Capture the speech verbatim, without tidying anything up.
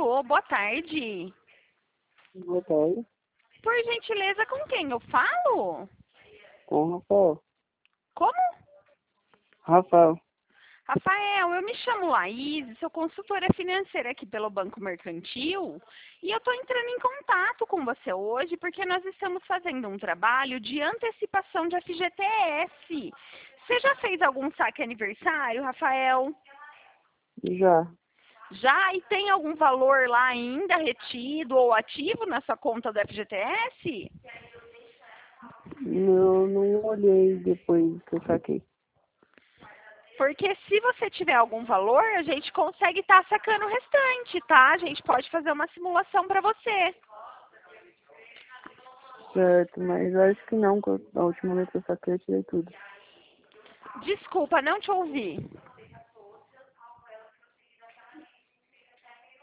Alô, boa tarde. Boa tarde. Por gentileza, com quem eu falo? Com o Rafael. Como? Rafael. Rafael, eu me chamo Laís, sou consultora financeira aqui pelo Banco Mercantil e eu estou entrando em contato com você hoje porque nós estamos fazendo um trabalho de antecipação de F G T S. Você já fez algum saque aniversário, Rafael? Já. Já? E tem algum valor lá ainda retido ou ativo na sua conta do F G T S? Eu não olhei depois que eu saquei. Porque se você tiver algum valor, a gente consegue estar sacando o restante, tá? A gente pode fazer uma simulação para você. Certo, mas eu acho que não, que eu- a última vez que eu saquei eu tirei tudo. Desculpa, não te ouvi.